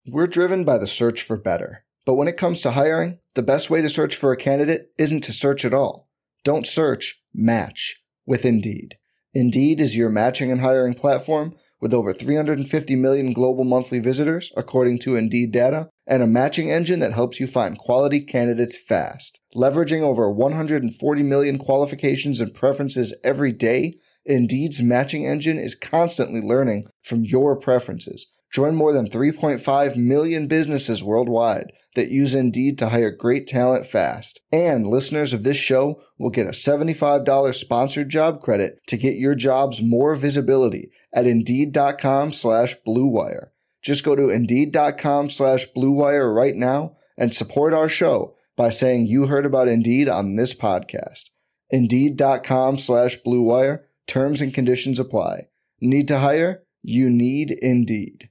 We're driven by the search for better. But when it comes to hiring, the best way to search for a candidate isn't to search at all. Don't search, match with Indeed. Indeed is your matching and hiring platform with over 350 million global monthly visitors, according to Indeed data, and a matching engine that helps you find quality candidates fast. Leveraging over 140 million qualifications and preferences every day, Indeed's matching engine is constantly learning from your preferences. Join more than 3.5 million businesses worldwide that use Indeed to hire great talent fast. And listeners of this show will get a $75 sponsored job credit to get your jobs more visibility at Indeed.com/Blue Wire. Just go to Indeed.com/Blue Wire right now and support our show by saying you heard about Indeed on this podcast. Indeed.com/Blue Wire. Terms and conditions apply. Need to hire? You need Indeed.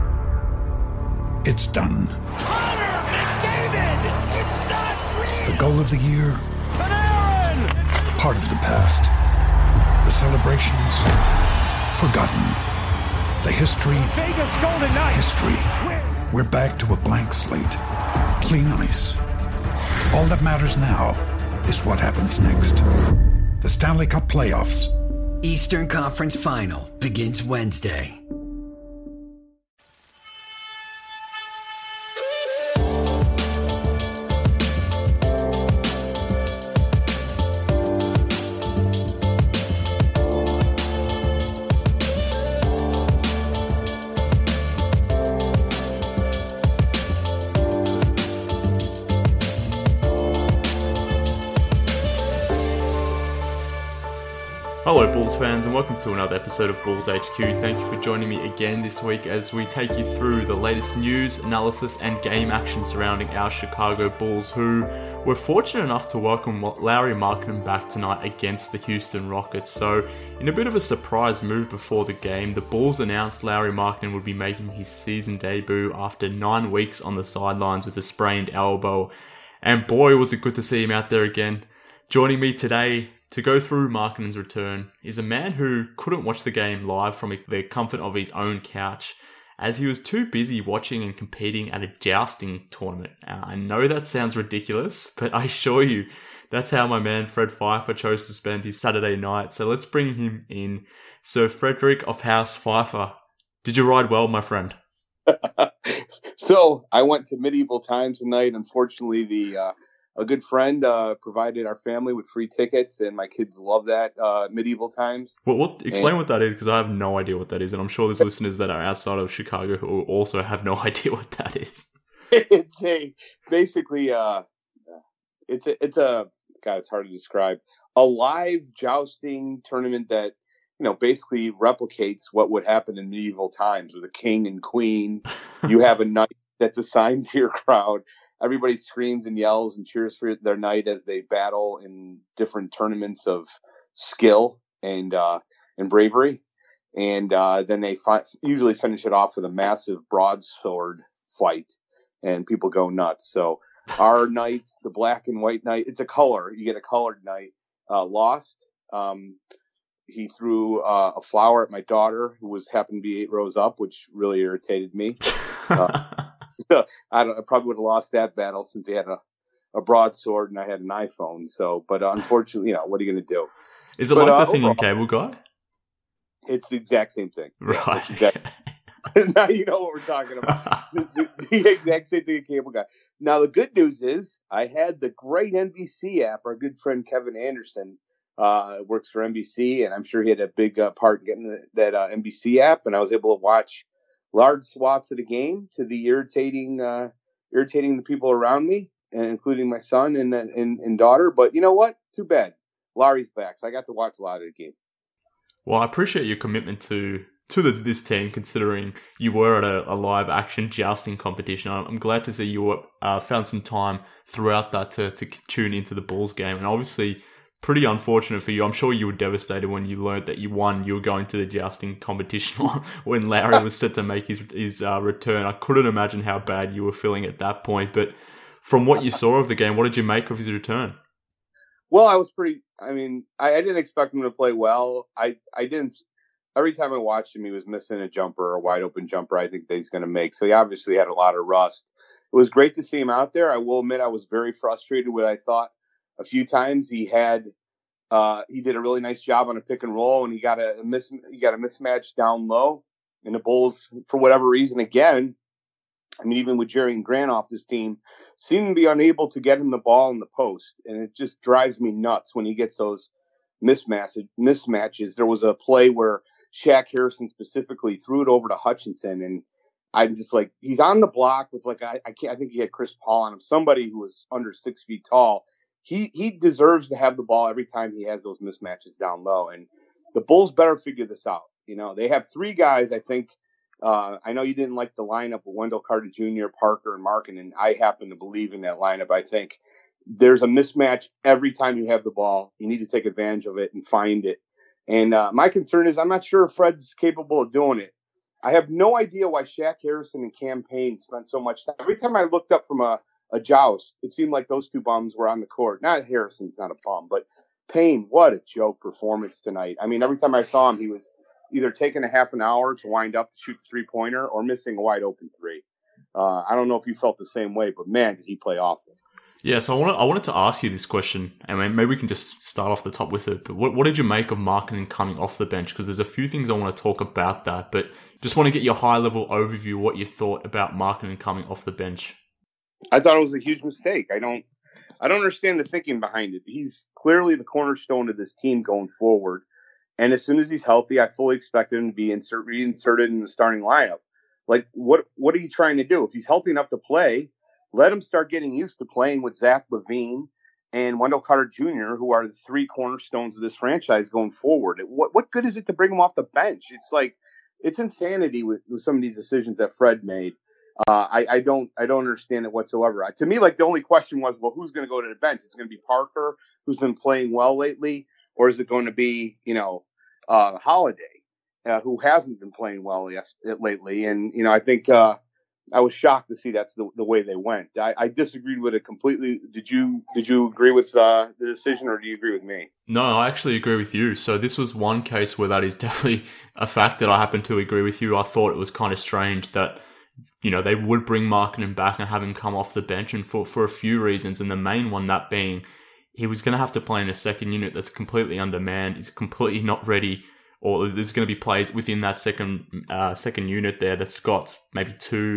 It's done. Connor McDavid! It's not real! The goal of the year, Panarin! part of the past. The celebrations, forgotten. The history, Vegas Golden Knights! history. We're back to a blank slate. Clean ice. All that matters now is what happens next. The Stanley Cup playoffs. Eastern Conference Final begins Wednesday. Hello Bulls fans and welcome to another episode of Bulls HQ. Thank you for joining me again this week as we take you through the latest news, analysis and game action surrounding our Chicago Bulls, who were fortunate enough to welcome Lauri Markkanen back tonight against the Houston Rockets. So in a bit of a surprise move before the game, the Bulls announced Lauri Markkanen would be making his season debut after 9 weeks on the sidelines with a sprained elbow. And boy was it good to see him out there again. Joining me today to go through Markkanen's return is a man who couldn't watch the game live from the comfort of his own couch, as he was too busy watching and competing at a jousting tournament. I know that sounds ridiculous, but I assure you, that's how my man Fred Pfeiffer chose to spend his Saturday night. So let's bring him in. Sir Frederick of House Pfeiffer, did you ride well, my friend? So I went to Medieval Times tonight. Unfortunately, a good friend provided our family with free tickets, and my kids love that Medieval Times. Explain what that is, because I have no idea what that is, and I'm sure there's listeners that are outside of Chicago who also have no idea what that is. It's hard to describe, a live jousting tournament that basically replicates what would happen in Medieval Times with a king and queen. You have a knight that's assigned to your crowd. Everybody screams and yells and cheers for their knight as they battle in different tournaments of skill and bravery. And then they usually finish it off with a massive broadsword fight, and people go nuts. So our knight, the black and white knight, it's a color. You get a colored knight, lost. He threw a flower at my daughter, who happened to be 8 rows up, which really irritated me. So I probably would have lost that battle since he had a broadsword and I had an iPhone. So, but unfortunately, what are you going to do? Is it like the thing in Cable Guy? It's the exact same thing. Right. Yeah, now you know what we're talking about. It's the exact same thing in Cable Guy. Now, the good news is I had the great NBC app. Our good friend Kevin Anderson works for NBC, and I'm sure he had a big part in getting that NBC app, and I was able to watch large swaths of the game to the irritating the people around me, including my son and daughter. But you know what? Too bad. Lauri's back, so I got to watch a lot of the game. Well, I appreciate your commitment to this team, considering you were at a live action jousting competition. I'm glad to see you found some time throughout that to tune into the Bulls game, and obviously pretty unfortunate for you. I'm sure you were devastated when you learned that you won. You were going to the jousting competition when Lauri was set to make his return. I couldn't imagine how bad you were feeling at that point. But from what you saw of the game, what did you make of his return? Well, I was I didn't expect him to play well. I didn't every time I watched him, he was missing a jumper or a wide open jumper I think that he's going to make. So he obviously had a lot of rust. It was great to see him out there. I will admit I was very frustrated with, I thought a few times he did a really nice job on a pick and roll, and he got a mismatch down low. And the Bulls, for whatever reason, again, I mean, even with Jerry and Grant off this team, seem to be unable to get him the ball in the post. And it just drives me nuts when he gets those mismatches. There was a play where Shaq Harrison specifically threw it over to Hutchinson, and I'm just like, he's on the block with like, I think he had Chris Paul on him, somebody who was under 6 feet tall. He deserves to have the ball every time he has those mismatches down low. And the Bulls better figure this out. You know, they have 3 guys, I think. I know you didn't like the lineup of Wendell Carter Jr., Parker, and Markin, and I happen to believe in that lineup. I think there's a mismatch every time you have the ball. You need to take advantage of it and find it. And my concern is I'm not sure if Fred's capable of doing it. I have no idea why Shaq Harrison and Cam Payne spent so much time. Every time I looked up from a joust, it seemed like those 2 bums were on the court. Not Harrison's not a bum, but Payne, what a joke performance tonight. I mean, every time I saw him, he was either taking a half an hour to wind up to shoot the 3-pointer or missing a wide open 3. I don't know if you felt the same way, but man, did he play awful. Yeah, so I wanted to ask you this question, and maybe we can just start off the top with it. But what did you make of Markkanen coming off the bench? Because there's a few things I want to talk about that, but just want to get your high-level overview, what you thought about Markkanen coming off the bench. I thought it was a huge mistake. I don't understand the thinking behind it. He's clearly the cornerstone of this team going forward, and as soon as he's healthy, I fully expect him to be reinserted in the starting lineup. Like, what are you trying to do? If he's healthy enough to play, let him start getting used to playing with Zach LaVine and Wendell Carter Jr., who are the 3 cornerstones of this franchise going forward. What good is it to bring him off the bench? It's like, it's insanity with some of these decisions that Fred made. I don't understand it whatsoever. To me, like, the only question was, well, who's going to go to the bench? Is it going to be Parker, who's been playing well lately, or is it going to be, Holiday, who hasn't been playing well lately? And, I think I was shocked to see that's the way they went. I disagreed with it completely. Did you agree with the decision, or do you agree with me? No, I actually agree with you. So this was one case where that is definitely a fact that I happen to agree with you. I thought it was kind of strange that, they would bring Markkanen back and have him come off the bench, and for a few reasons, and the main one that being he was going to have to play in a second unit that's completely undermanned. He's completely not ready, or there's going to be players within that second unit there that's got maybe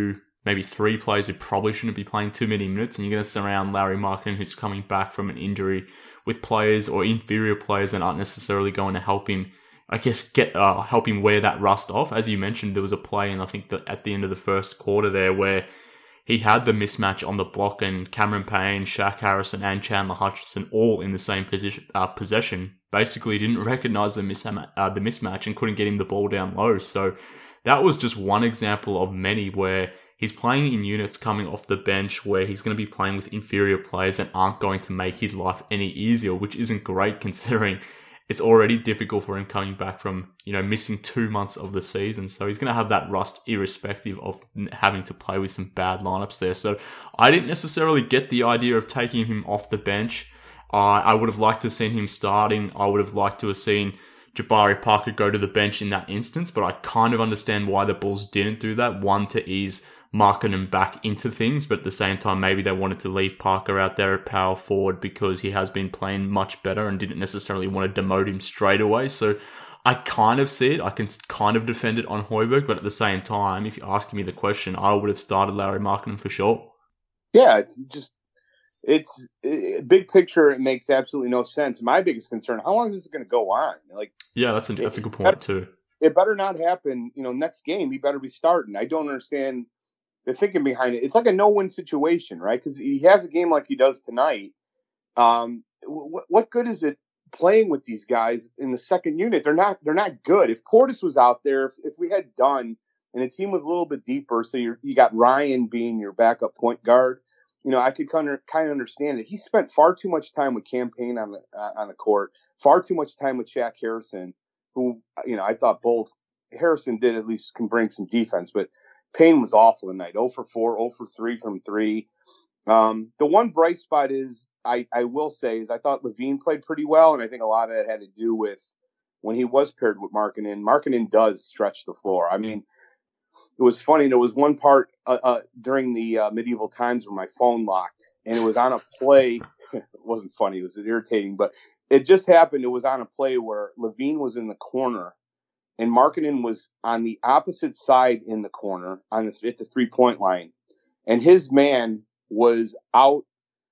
3 players who probably shouldn't be playing too many minutes, and you're going to surround Lauri Markkanen, who's coming back from an injury, with players or inferior players that aren't necessarily going to help him, I guess, help him wear that rust off. As you mentioned, there was a play, and I think that at the end of the first quarter there, where he had the mismatch on the block, and Cameron Payne, Shaq Harrison, and Chandler Hutchinson all in the same possession. Basically, didn't recognize the mismatch and couldn't get him the ball down low. So that was just one example of many where he's playing in units coming off the bench where he's going to be playing with inferior players that aren't going to make his life any easier, which isn't great considering it's already difficult for him coming back from, missing 2 months of the season. So he's going to have that rust irrespective of having to play with some bad lineups there. So I didn't necessarily get the idea of taking him off the bench. I would have liked to have seen him starting. I would have liked to have seen Jabari Parker go to the bench in that instance, but I kind of understand why the Bulls didn't do that. One, to ease Markkanen back into things, but at the same time, maybe they wanted to leave Parker out there at power forward because he has been playing much better and didn't necessarily want to demote him straight away. So I kind of see it. I can kind of defend it on Højbjerg, but at the same time, if you're asking me the question, I would have started Lauri Markkanen for sure. Yeah, it's big picture. It makes absolutely no sense. My biggest concern: how long is this going to go on? Yeah, that's a good point too. It better not happen. Next game he better be starting. I don't understand the thinking behind it. It's like a no-win situation, right? Because he has a game like he does tonight. What good is it playing with these guys in the second unit? They're not good. If Portis was out there, if we had Dunn and the team was a little bit deeper, so you got Ryan being your backup point guard, I could kind of understand it. He spent far too much time with Cam Payne on the court, far too much time with Shaq Harrison, who I thought both Harrison did at least can bring some defense, but Payne was awful tonight. 0 for 4, 0 for 3 from 3. The one bright spot is I will say is I thought LaVine played pretty well, and I think a lot of that had to do with when he was paired with Markkanen does stretch the floor. I mean, it was funny. There was one part during the medieval times where my phone locked, and it was on a play. It wasn't funny. It was irritating, but it just happened. It was on a play where LaVine was in the corner, and Markkanen was on the opposite side in the corner at the 3-point line, and his man was out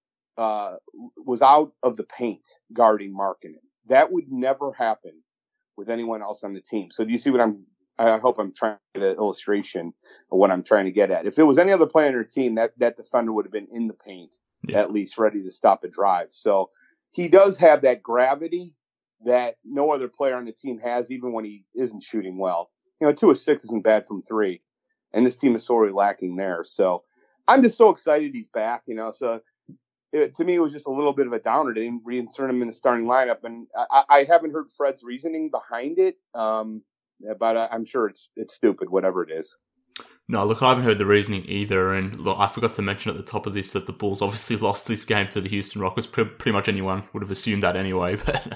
of the paint guarding Markkanen. That would never happen with anyone else on the team. So do you see what I hope I'm trying to get an illustration of what I'm trying to get at. If it was any other player on your team, that defender would have been in the paint, at least ready to stop a drive. So he does have that gravity that no other player on the team has, even when he isn't shooting well. 2 of 6 isn't bad from 3, and this team is sorely lacking there. So I'm just so excited he's back. So to me, it was just a little bit of a downer. They didn't reinsert him in the starting lineup, and I haven't heard Fred's reasoning behind it. But I'm sure it's stupid, whatever it is. No, look, I haven't heard the reasoning either. And look, I forgot to mention at the top of this that the Bulls obviously lost this game to the Houston Rockets. Pretty much anyone would have assumed that anyway. But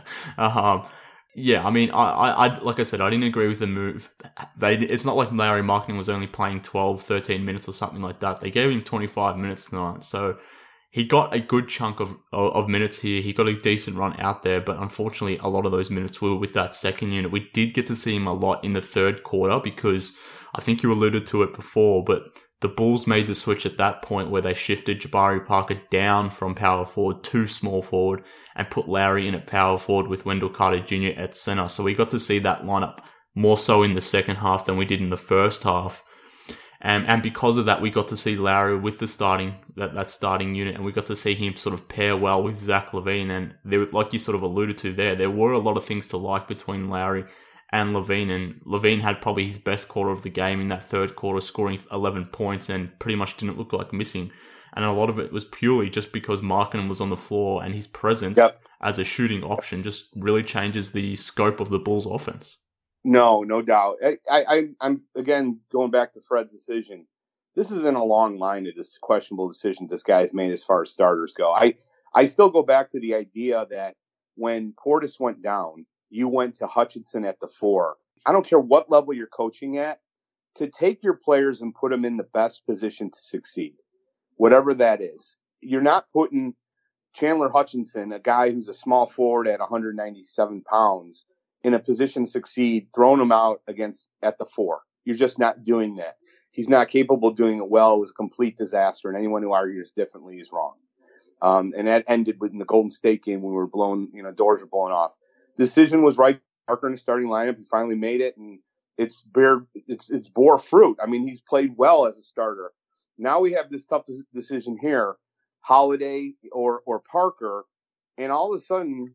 yeah, I mean, I like I said, I didn't agree with the move. It's not like Lauri Markkanen was only playing 12, 13 minutes or something like that. They gave him 25 minutes tonight. So he got a good chunk of minutes here. He got a decent run out there, but unfortunately, a lot of those minutes were with that second unit. We did get to see him a lot in the third quarter because I think you alluded to it before, but the Bulls made the switch at that point where they shifted Jabari Parker down from power forward to small forward and put Lauri in at power forward with Wendell Carter Jr. at center. So we got to see that lineup more so in the second half than we did in the first half. And because of that, we got to see Lauri with the that starting unit, and we got to see him sort of pair well with Zach LaVine. And there, like you sort of alluded to there were a lot of things to like between Lauri and LaVine. And LaVine had probably his best quarter of the game in that third quarter, scoring 11 points and pretty much didn't look like missing. And a lot of it was purely just because Markkanen was on the floor, and his presence as a shooting option just really changes the scope of the Bulls' offense. No doubt. I'm again going back to Fred's decision. This isn't a long line of just questionable decisions this guy's made as far as starters go. I still go back to the idea that when Portis went down, you went to Hutchinson at the 4. I don't care what level you're coaching at, to take your players and put them in the best position to succeed, whatever that is. You're not putting Chandler Hutchinson, a guy who's a small forward at 197 pounds, in a position to succeed, throwing him out at the 4. You're just not doing that. He's not capable of doing it well. It was a complete disaster, and anyone who argues differently is wrong. And that ended in the Golden State game when we were doors were blowing off. Decision was right. Parker in the starting lineup. He finally made it, and it's bore fruit. I mean, he's played well as a starter. Now we have this tough decision here, Holiday or Parker, and all of a sudden,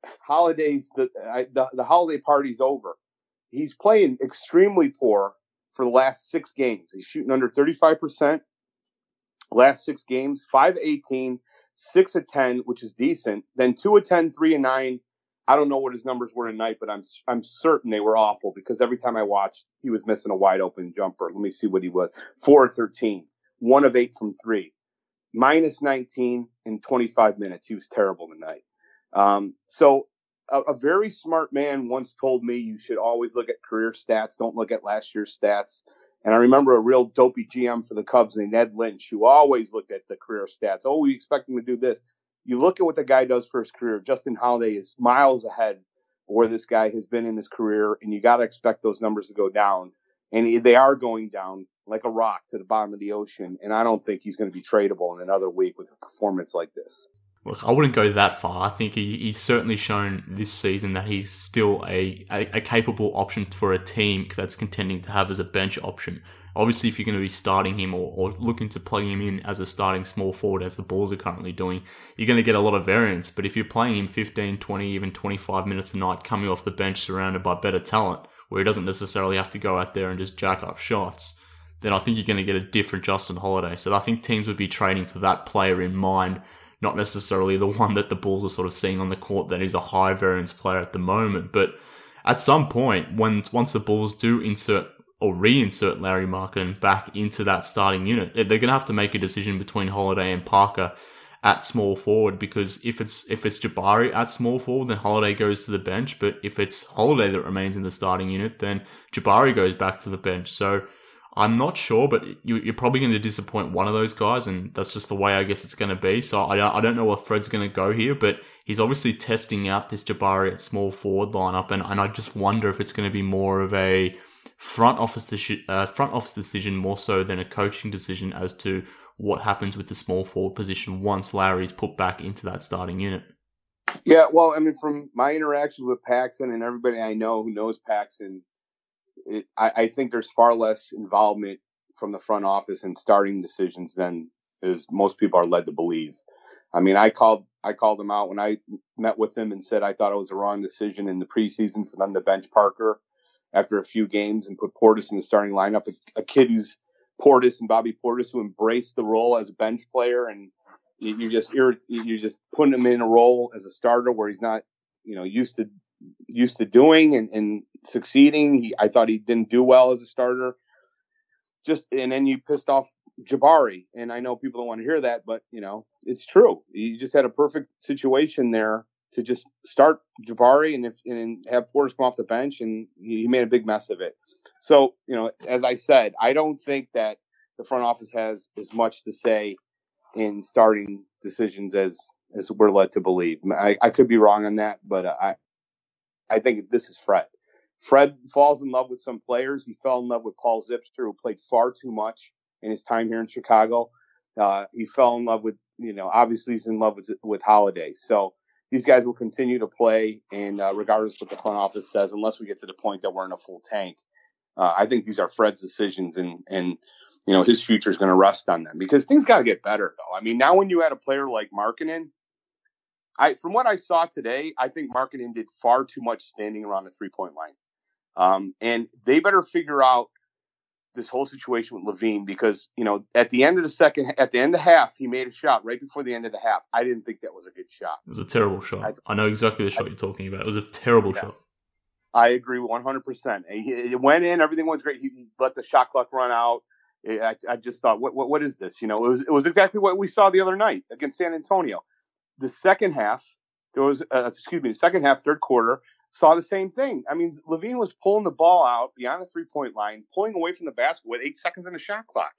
the Holiday party's over. He's playing extremely poor for the last 6 games. He's shooting under 35%. Last 6 games, 5-18, 6-10, which is decent. Then 2-10, 3-9. I don't know what his numbers were tonight, but I'm certain they were awful because every time I watched, he was missing a wide open jumper. Let me see what he was. 4-13, 1 of 8 from 3, -19 in 25 minutes. He was terrible tonight. So a very smart man once told me you should always look at career stats. Don't look at last year's stats. And I remember a real dopey GM for the Cubs named Ned Lynch, who always looked at the career stats. Oh, we expect him to do this. You look at what the guy does for his career. Justin Holiday is miles ahead of where this guy has been in his career, and you got to expect those numbers to go down. And they are going down like a rock to the bottom of the ocean. And I don't think he's going to be tradable in another week with a performance like this. Look, I wouldn't go that far. I think he's certainly shown this season that he's still a capable option for a team that's contending to have as a bench option. Obviously, if you're going to be starting him or looking to plug him in as a starting small forward, as the Bulls are currently doing, you're going to get a lot of variance. But if you're playing him 15, 20, even 25 minutes a night, coming off the bench surrounded by better talent, where he doesn't necessarily have to go out there and just jack up shots, then I think you're going to get a different Justin Holiday. So I think teams would be trading for that player in mind, not necessarily the one that the Bulls are sort of seeing on the court that is a high variance player at the moment. But at some point, once the Bulls do insert or reinsert Lauri Markkanen back into that starting unit, they're going to have to make a decision between Holiday and Parker at small forward, because if it's Jabari at small forward, then Holiday goes to the bench. But if it's Holiday that remains in the starting unit, then Jabari goes back to the bench. So I'm not sure, but you're probably going to disappoint one of those guys, and that's just the way I guess it's going to be. So I don't know what Fred's going to go here, but he's obviously testing out this Jabari at small forward lineup, and I just wonder if it's going to be more of a front office decision more so than a coaching decision as to what happens with the small forward position once Larry's put back into that starting unit. Yeah, well, I mean, from my interaction with Paxson and everybody I know who knows Paxson, I think there's far less involvement from the front office in starting decisions than as most people are led to believe. I mean, I called him out when I met with him and said I thought it was a wrong decision in the preseason for them to bench Parker after a few games and put Portis in the starting lineup. A kid who's Portis and Bobby Portis, who embraced the role as a bench player, and you're just putting him in a role as a starter where he's not, used to doing and succeeding. I thought he didn't do well as a starter. And then you pissed off Jabari, and I know people don't want to hear that, but it's true. You just had a perfect situation there to just start Jabari and have Portis come off the bench, and he made a big mess of it. So, as I said, I don't think that the front office has as much to say in starting decisions as we're led to believe. I could be wrong on that, but I think this is Fred. Fred falls in love with some players. He fell in love with Paul Zipser, who played far too much in his time here in Chicago. He fell in love with, obviously he's in love with Holiday. So these guys will continue to play, and regardless of what the front office says, unless we get to the point that we're in a full tank, I think these are Fred's decisions, and his future is going to rest on them, because things got to get better, though. I mean, now when you had a player like Markkanen, from what I saw today, I think Markkanen did far too much standing around the 3-point line, and they better figure out this whole situation with LaVine, because at the end of half, he made a shot right before the end of the half. I didn't think that was a good shot. It was a terrible shot. I know exactly the shot you're talking about. It was a terrible shot. I agree 100%. It went in, everything was great. He let the shot clock run out. I just thought, what is this? It was exactly what we saw the other night against San Antonio. The second half, third quarter, saw the same thing. I mean, LaVine was pulling the ball out beyond the 3-point line, pulling away from the basket with 8 seconds on the shot clock.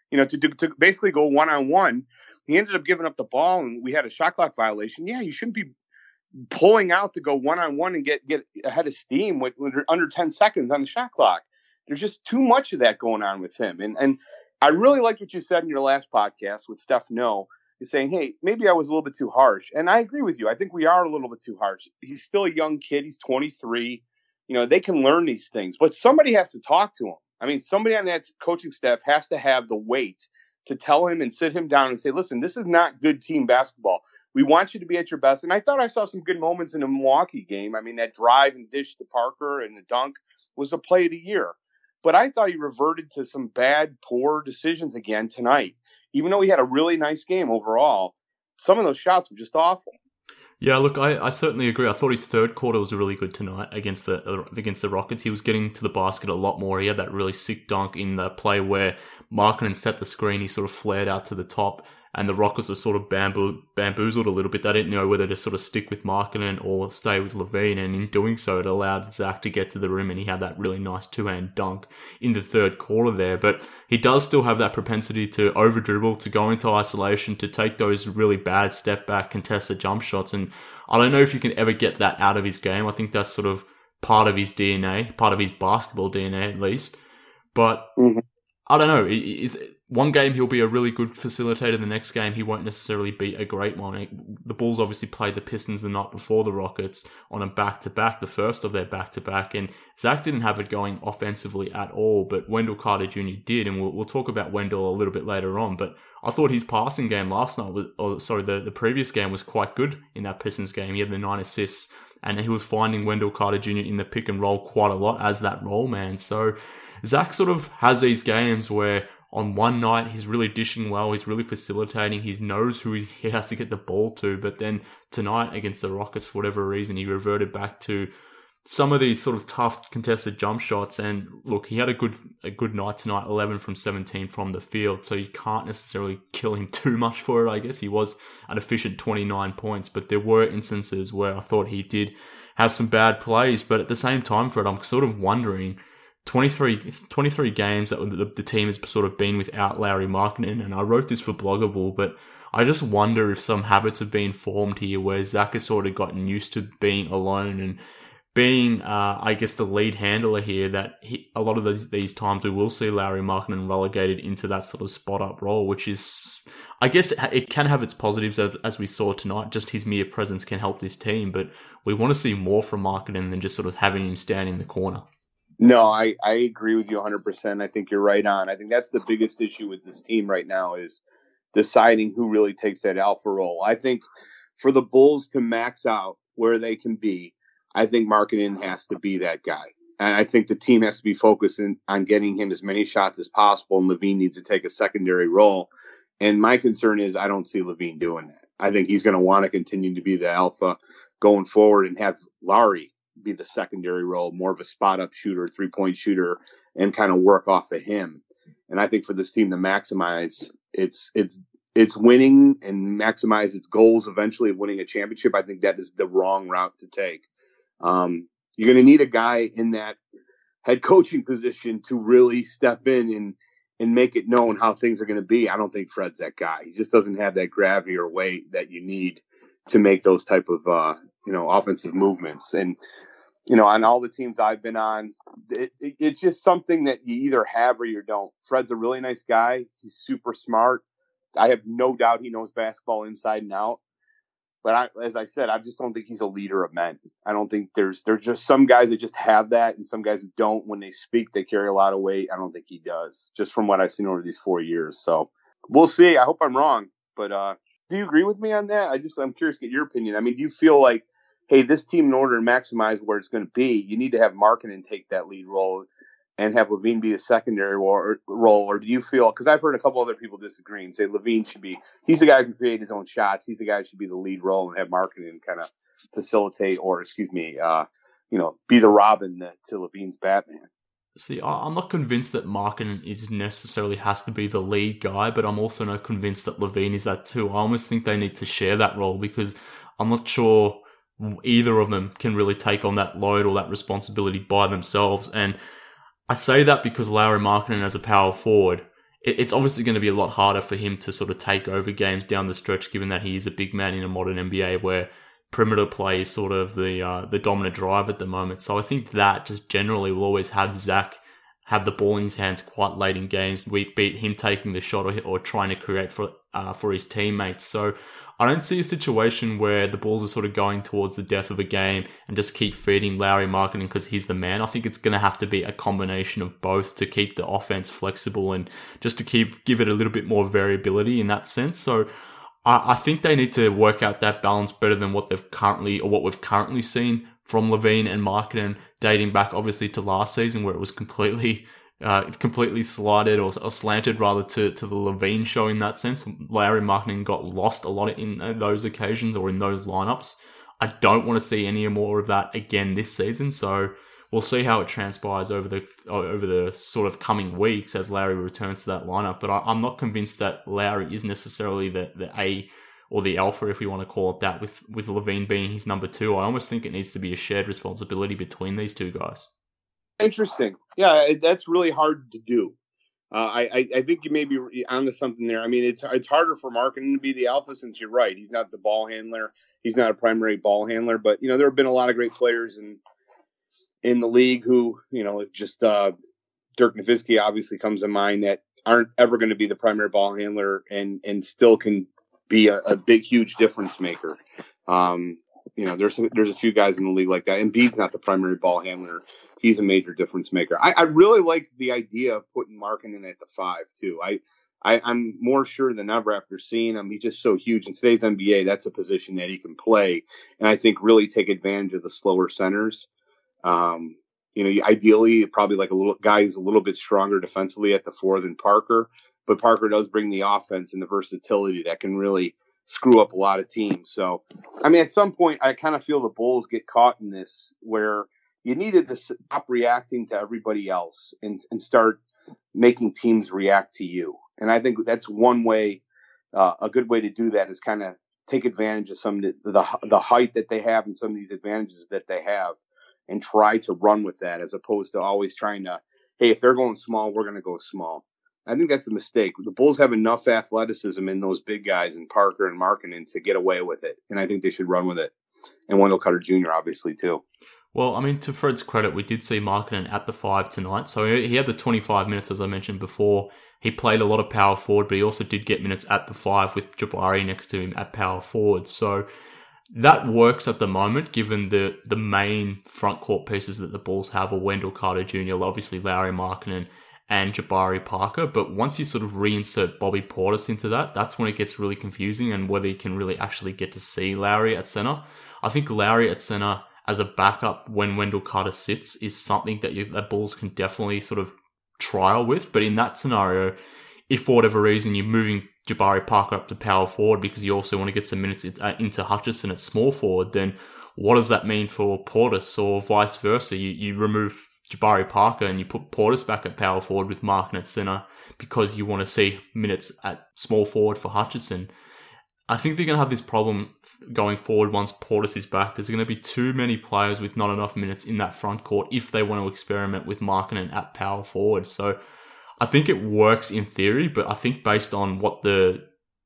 To basically go 1-on-1. He ended up giving up the ball, and we had a shot clock violation. Yeah, you shouldn't be pulling out to go 1-on-1 and get ahead of steam with under 10 seconds on the shot clock. There's just too much of that going on with him. And I really liked what you said in your last podcast with Steph No. You're saying, hey, maybe I was a little bit too harsh. And I agree with you. I think we are a little bit too harsh. He's still a young kid. He's 23. They can learn these things. But somebody has to talk to him. I mean, somebody on that coaching staff has to have the weight to tell him and sit him down and say, listen, this is not good team basketball. We want you to be at your best. And I thought I saw some good moments in the Milwaukee game. I mean, that drive and dish to Parker and the dunk was a play of the year. But I thought he reverted to some bad, poor decisions again tonight. Even though he had a really nice game overall, some of those shots were just awful. Yeah, look, I certainly agree. I thought his third quarter was really good tonight against the Rockets. He was getting to the basket a lot more. He had that really sick dunk in the play where Markkanen set the screen. He sort of flared out to the top, and the Rockets were sort of bamboozled a little bit. They didn't know whether to sort of stick with Markkanen or stay with LaVine, and in doing so, it allowed Zach to get to the rim, and he had that really nice two-hand dunk in the third quarter there. But he does still have that propensity to over-dribble, to go into isolation, to take those really bad step-back contested jump shots, and I don't know if you can ever get that out of his game. I think that's sort of part of his DNA, part of his basketball DNA at least. But I don't know. One game he'll be a really good facilitator. The next game he won't necessarily be a great one. The Bulls obviously played the Pistons the night before the Rockets on a back-to-back, the first of their back-to-back, and Zach didn't have it going offensively at all, but Wendell Carter Jr. did, and we'll talk about Wendell a little bit later on, but I thought his passing game last night, the previous game was quite good in that Pistons game. He had the 9 assists, and he was finding Wendell Carter Jr. in the pick and roll quite a lot as that roll man. So Zach sort of has these games where on one night, he's really dishing well, he's really facilitating, he knows who he has to get the ball to, but then tonight against the Rockets, for whatever reason, he reverted back to some of these sort of tough contested jump shots. And look, he had a good night tonight, 11 from 17 from the field, so you can't necessarily kill him too much for it. I guess he was an efficient 29 points, but there were instances where I thought he did have some bad plays. But at the same time, Fred, I'm sort of wondering, 23 games that the team has sort of been without Lauri Markkanen, and I wrote this for Bloggable, but I just wonder if some habits have been formed here where Zach has sort of gotten used to being alone and being, I guess, the lead handler here, that a lot of these times we will see Lauri Markkanen relegated into that sort of spot-up role, which is, I guess, it can have its positives as we saw tonight. Just his mere presence can help this team, but we want to see more from Markkanen than just sort of having him stand in the corner. No, I agree with you 100%. I think you're right on. I think that's the biggest issue with this team right now is deciding who really takes that alpha role. I think for the Bulls to max out where they can be, I think Markkanen has to be that guy. And I think the team has to be focusing on getting him as many shots as possible, and LaVine needs to take a secondary role. And my concern is I don't see LaVine doing that. I think he's going to want to continue to be the alpha going forward and have Lauri be the secondary role, more of a spot-up shooter, three-point shooter, and kind of work off of him. And I think for this team to maximize its winning and maximize its goals eventually of winning a championship, I think that is the wrong route to take. You're going to need a guy in that head coaching position to really step in and make it known how things are going to be. I don't think Fred's that guy. He just doesn't have that gravity or weight that you need to make those type of offensive movements. And on all the teams I've been on, it's just something that you either have or you don't. Fred's a really nice guy. He's super smart. I have no doubt he knows basketball inside and out. But as I said, I just don't think he's a leader of men. I don't think there's just some guys that just have that and some guys who don't. When they speak, they carry a lot of weight. I don't think he does, just from what I've seen over these 4 years. So we'll see. I hope I'm wrong. But do you agree with me on that? I'm curious to get your opinion. I mean, do you feel like, hey, this team, in order to maximize where it's going to be, you need to have Markkanen take that lead role and have LaVine be the secondary role? Or do you feel, because I've heard a couple other people disagree and say LaVine should be, he's the guy who can create his own shots. He's the guy who should be the lead role and have Markkanen kind of facilitate or, be the Robin to LaVine's Batman. See, I'm not convinced that Markkanen is necessarily has to be the lead guy, but I'm also not convinced that LaVine is that too. I almost think they need to share that role because I'm not sure either of them can really take on that load or that responsibility by themselves. And I say that because Lauri Markkanen as a power forward, it's obviously going to be a lot harder for him to sort of take over games down the stretch, given that he is a big man in a modern NBA where perimeter play is sort of the dominant drive at the moment. So I think that just generally will always have Zach have the ball in his hands quite late in games, be it him taking the shot or trying to create for his teammates. So I don't see a situation where the Bulls are sort of going towards the death of a game and just keep feeding Lauri Markkanen because he's the man. I think it's going to have to be a combination of both to keep the offense flexible and just to give it a little bit more variability in that sense. So I think they need to work out that balance better than what we've currently seen from LaVine and Markkanen, dating back obviously to last season where it was completely slighted or slanted rather to the LaVine show in that sense. Lauri Markkanen got lost a lot in those occasions or in those lineups. I don't want to see any more of that again this season. So we'll see how it transpires over the sort of coming weeks as Lauri returns to that lineup. But I'm not convinced that Lauri is necessarily the A or the alpha, if we want to call it that, with LaVine being his number two. I almost think it needs to be a shared responsibility between these two guys. Interesting. Yeah, that's really hard to do. I think you may be onto something there. I mean, it's harder for Markkanen to be the alpha since you're right. He's not the ball handler. He's not a primary ball handler. But, there have been a lot of great players in the league who, just Dirk Nowitzki obviously comes to mind that aren't ever going to be the primary ball handler and still can be a big, huge difference maker. There's a few guys in the league like that. Embiid's not the primary ball handler. He's a major difference maker. I really like the idea of putting Markkanen at the 5 too. I'm more sure than ever after seeing him. He's just so huge in today's NBA. That's a position that he can play, and I think really take advantage of the slower centers. Ideally, probably like a little guy who's a little bit stronger defensively at the 4 than Parker, but Parker does bring the offense and the versatility that can really screw up a lot of teams. So, I mean, at some point, I kind of feel the Bulls get caught in this where you needed to stop reacting to everybody else and start making teams react to you. And I think that's one way, a good way to do that is kind of take advantage of some of the height that they have and some of these advantages that they have and try to run with that as opposed to always trying to, hey, if they're going small, we're going to go small. I think that's a mistake. The Bulls have enough athleticism in those big guys in Parker and Markkanen to get away with it. And I think they should run with it. And Wendell Carter Jr., obviously, too. Well, I mean, to Fred's credit, we did see Markkanen at the 5 tonight. So he had the 25 minutes, as I mentioned before. He played a lot of power forward, but he also did get minutes at the 5 with Jabari next to him at power forward. So that works at the moment, given the main front court pieces that the Bulls have are Wendell Carter Jr., obviously Lauri Markkanen, and Jabari Parker. But once you sort of reinsert Bobby Portis into that, that's when it gets really confusing and whether you can really actually get to see Lauri at center. I think Lauri at center as a backup when Wendell Carter sits is something that the Bulls can definitely sort of trial with. But in that scenario, if for whatever reason you're moving Jabari Parker up to power forward because you also want to get some minutes into Hutchison at small forward, then what does that mean for Portis or vice versa? You remove Jabari Parker and you put Portis back at power forward with Markkanen at center because you want to see minutes at small forward for Hutchison. I think they're going to have this problem going forward once Portis is back. There's going to be too many players with not enough minutes in that front court if they want to experiment with Markkanen at power forward. So I think it works in theory, but I think based on what the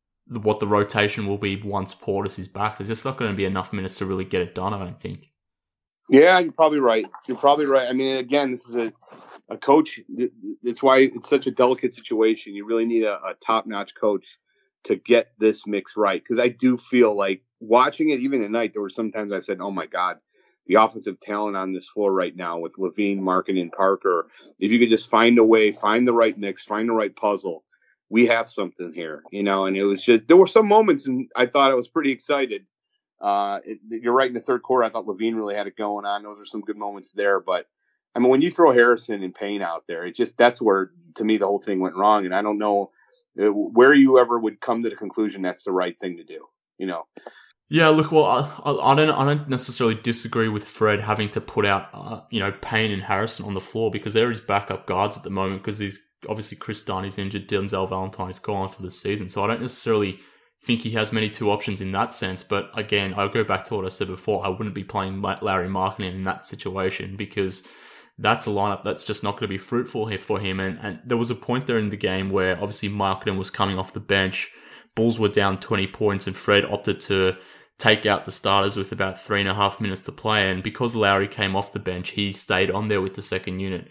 rotation will be once Portis is back, there's just not going to be enough minutes to really get it done, I don't think. Yeah, you're probably right. I mean, again, this is a coach. That's why it's such a delicate situation. You really need a top-notch coach to get this mix right. Because I do feel like watching it, even at night, there were sometimes I said, oh my God, the offensive talent on this floor right now with LaVine, Markkanen, Parker, if you could just find a way, find the right mix, find the right puzzle, we have something here, and it was just, there were some moments and I thought I was pretty excited. You're right, in the third quarter, I thought LaVine really had it going on. Those are some good moments there. But, I mean, when you throw Harrison and Payne out there, that's where, to me, the whole thing went wrong. And I don't know where you ever would come to the conclusion that's the right thing to do, Yeah, look, well, I don't necessarily disagree with Fred having to put out, Payne and Harrison on the floor because they're his backup guards at the moment because obviously Chris Dunn is injured, Denzel Valentine is gone for the season. So I don't necessarily think he has many two options in that sense. But again, I'll go back to what I said before. I wouldn't be playing Lauri Markkanen in that situation because that's a lineup that's just not going to be fruitful here for him. And there was a point there in the game where obviously Markkanen was coming off the bench. Bulls were down 20 points and Fred opted to take out the starters with about 3.5 minutes to play. And because Lauri came off the bench, he stayed on there with the second unit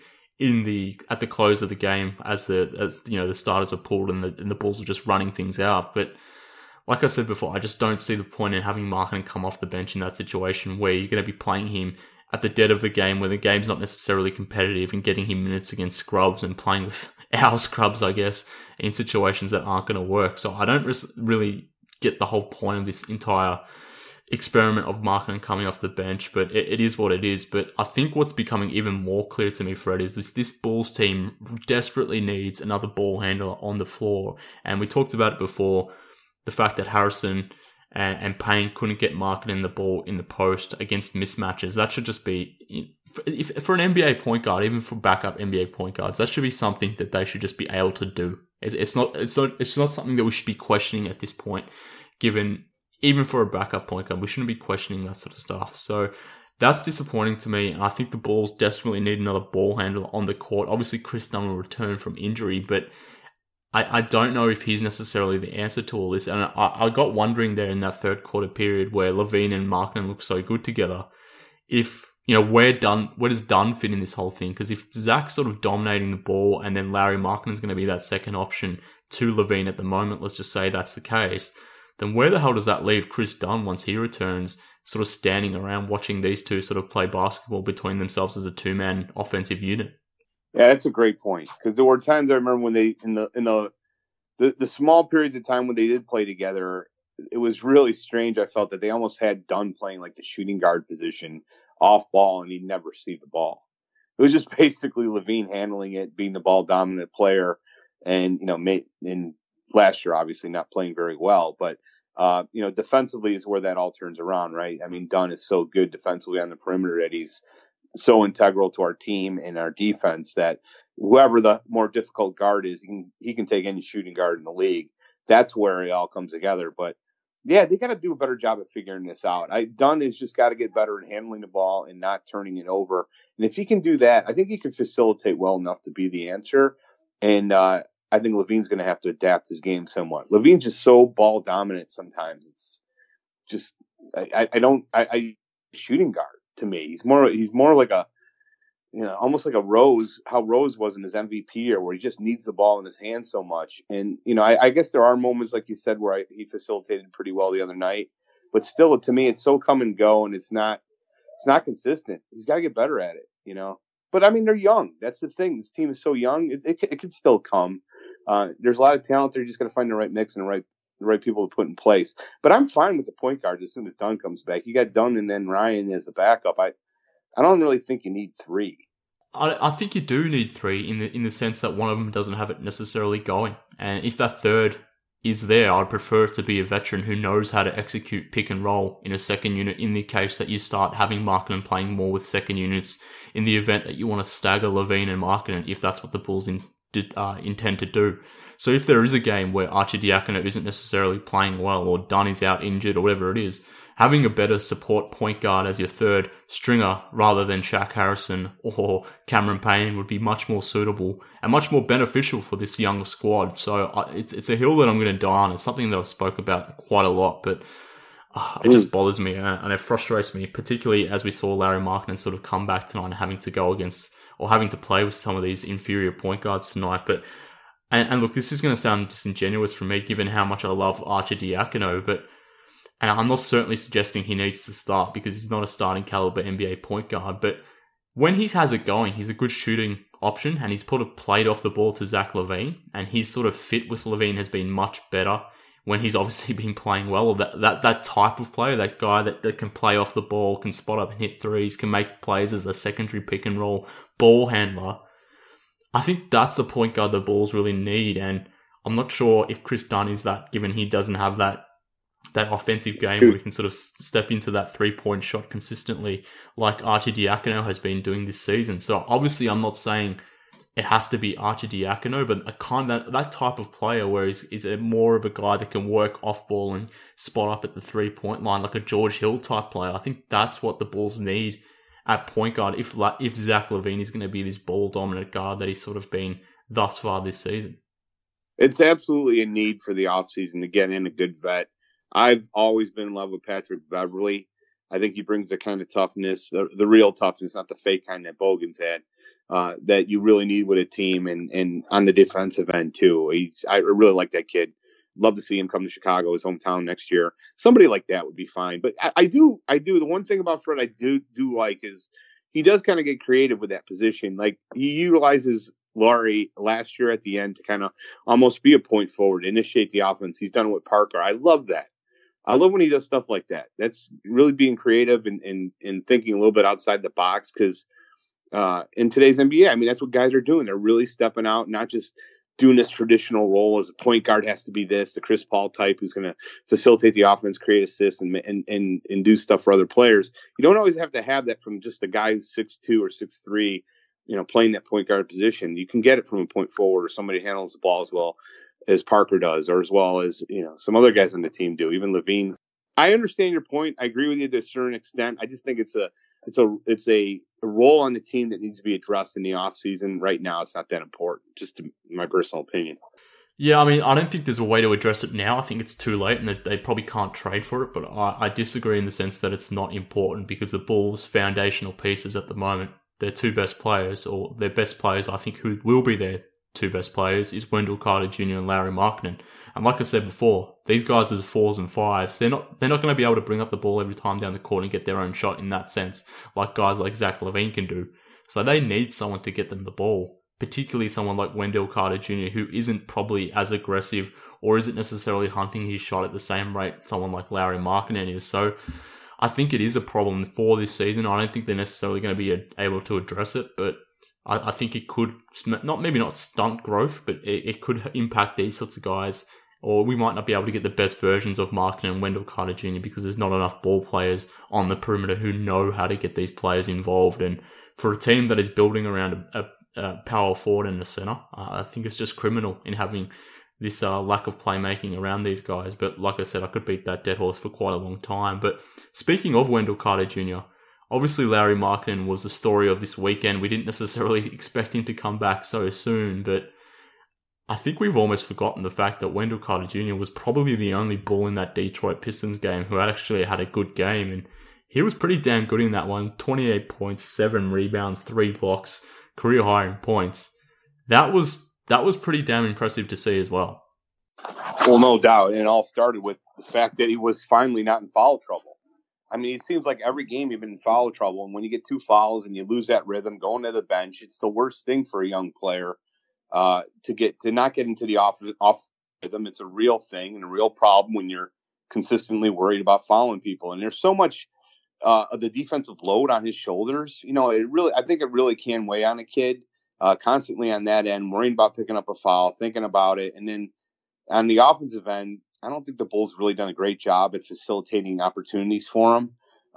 at the close of the game as the starters were pulled and the Bulls were just running things out. But like I said before, I just don't see the point in having Markkanen come off the bench in that situation where you're going to be playing him at the dead of the game where the game's not necessarily competitive and getting him minutes against scrubs and playing with our scrubs, I guess, in situations that aren't going to work. So I don't really get the whole point of this entire experiment of Markkanen coming off the bench, but it is what it is. But I think what's becoming even more clear to me, Fred, is this Bulls team desperately needs another ball handler on the floor. And we talked about it before, the fact that Harrison and Payne couldn't get Markkanen the ball in the post against mismatches. That should just be, for an NBA point guard, even for backup NBA point guards, that should be something that they should just be able to do. It's not something that we should be questioning at this point, given even for a backup point guard, we shouldn't be questioning that sort of stuff. So that's disappointing to me. And I think the Bulls desperately need another ball handler on the court. Obviously, Chris Dunn will return from injury, but I don't know if he's necessarily the answer to all this. And I got wondering there in that third quarter period where LaVine and Markkanen look so good together, if, where does Dunn fit in this whole thing? Because if Zach's sort of dominating the ball and then Lauri Markkanen is going to be that second option to LaVine at the moment, let's just say that's the case, then where the hell does that leave Chris Dunn once he returns, sort of standing around watching these two sort of play basketball between themselves as a two-man offensive unit? Yeah, that's a great point. Because there were times I remember when they in the small periods of time when they did play together, it was really strange. I felt that they almost had Dunn playing like the shooting guard position off ball, and he'd never received the ball. It was just basically LaVine handling it, being the ball dominant player, and in last year obviously not playing very well, but defensively is where that all turns around, right? I mean, Dunn is so good defensively on the perimeter that he's so integral to our team and our defense that whoever the more difficult guard is, he can take any shooting guard in the league. That's where it all comes together. But yeah, they got to do a better job of figuring this out. Dunn has just got to get better at handling the ball and not turning it over. And if he can do that, I think he can facilitate well enough to be the answer. And I think LaVine's going to have to adapt his game somewhat. LaVine's just so ball dominant sometimes. It's just shooting guard to me. He's more like a, almost like a Rose, how Rose was in his MVP year, where he just needs the ball in his hands so much. And, I guess there are moments, like you said, where he facilitated pretty well the other night. But still, to me, it's so come and go, and it's not consistent. He's got to get better at it, But, I mean, they're young. That's the thing. This team is so young. It could still come. There's a lot of talent there. You just got to find the right mix and the right people to put in place. But I'm fine with the point guards as soon as Dunn comes back. You got Dunn and then Ryan as a backup. I don't really think you need three. I think you do need three in the sense that one of them doesn't have it necessarily going. And if that third is there, I'd prefer it to be a veteran who knows how to execute pick and roll in a second unit in the case that you start having Markkanen playing more with second units in the event that you want to stagger LaVine and Markkanen if that's what the Bulls intend to do. So if there is a game where Arcidiacono isn't necessarily playing well or Dunn is out injured or whatever it is, having a better support point guard as your third stringer rather than Shaq Harrison or Cameron Payne would be much more suitable and much more beneficial for this young squad. So it's a hill that I'm going to die on. It's something that I've spoke about quite a lot, but it just bothers me and it frustrates me, particularly as we saw Larry Markkanen sort of come back tonight and having to go against or having to play with some of these inferior point guards tonight. But and look, this is going to sound disingenuous from me given how much I love Arcidiacono, but and I'm not certainly suggesting he needs to start because he's not a starting caliber NBA point guard. But when he has it going, he's a good shooting option and he's sort of played off the ball to Zach LaVine. And his sort of fit with LaVine has been much better when he's obviously been playing well. Or that type of player, that guy that can play off the ball, can spot up and hit threes, can make plays as a secondary pick and roll ball handler. I think that's the point guard the Bulls really need. And I'm not sure if Chris Dunn is that, given he doesn't have that offensive game where he can sort of step into that 3-point shot consistently like Arcidiacono has been doing this season. So obviously I'm not saying it has to be Arcidiacono, but that type of player where is more of a guy that can work off ball and spot up at the 3-point line like a George Hill type player. I think that's what the Bulls need at point guard if Zach LaVine is going to be this ball dominant guard that he's sort of been thus far this season. It's absolutely a need for the offseason to get in a good vet. I've always been in love with Patrick Beverley. I think he brings the kind of toughness, the real toughness, not the fake kind that Bogan's had, that you really need with a team and on the defensive end too. I really like that kid. Love to see him come to Chicago, his hometown, next year. Somebody like that would be fine. But I do. The one thing about Fred I do like is he does kind of get creative with that position. Like he utilizes Laurie last year at the end to kind of almost be a point forward, initiate the offense. He's done it with Parker. I love that. I love when he does stuff like that. That's really being creative and thinking a little bit outside the box because in today's NBA, I mean, that's what guys are doing. They're really stepping out, not just doing this traditional role as a point guard has to be this, the Chris Paul type who's going to facilitate the offense, create assists, and do stuff for other players. You don't always have to have that from just a guy who's 6'2" or 6'3", playing that point guard position. You can get it from a point forward or somebody who handles the ball as well as Parker does, or as well as, some other guys on the team do, even LaVine. I understand your point. I agree with you to a certain extent. I just think it's a role on the team that needs to be addressed in the offseason. Right now, it's not that important, just my personal opinion. Yeah, I mean, I don't think there's a way to address it now. I think it's too late and that they probably can't trade for it, but I disagree in the sense that it's not important because the Bulls' foundational pieces at the moment, their two best players, or their best players, I think, who will be their two best players is Wendell Carter Jr. and Larry Markkanen. And like I said before, these guys are the 4s and 5s. They're not going to be able to bring up the ball every time down the court and get their own shot in that sense, like guys like Zach LaVine can do. So they need someone to get them the ball, particularly someone like Wendell Carter Jr., who isn't probably as aggressive or isn't necessarily hunting his shot at the same rate someone like Larry Markkanen is. So I think it is a problem for this season. I don't think they're necessarily going to be able to address it, but I think it could maybe not stunt growth, but it could impact these sorts of guys or we might not be able to get the best versions of Markkanen and Wendell Carter Jr. because there's not enough ball players on the perimeter who know how to get these players involved. And for a team that is building around a power forward and a center, I think it's just criminal in having this lack of playmaking around these guys. But like I said, I could beat that dead horse for quite a long time. But speaking of Wendell Carter Jr., obviously Lauri Markkanen was the story of this weekend. We didn't necessarily expect him to come back so soon, but I think we've almost forgotten the fact that Wendell Carter Jr. was probably the only Bull in that Detroit Pistons game who had actually had a good game, and he was pretty damn good in that one. 28 points, 7 rebounds, 3 blocks, career high in points. That was pretty damn impressive to see as well. Well, no doubt. And it all started with the fact that he was finally not in foul trouble. I mean, it seems like every game you've been in foul trouble. And when you get 2 fouls and you lose that rhythm, going to the bench, it's the worst thing for a young player to not get into the off rhythm. It's a real thing and a real problem when you're consistently worried about fouling people. And there's so much of the defensive load on his shoulders. You know, I think it really can weigh on a kid. Constantly on that end, worrying about picking up a foul, thinking about it. And then on the offensive end, I don't think the Bulls really done a great job at facilitating opportunities for him.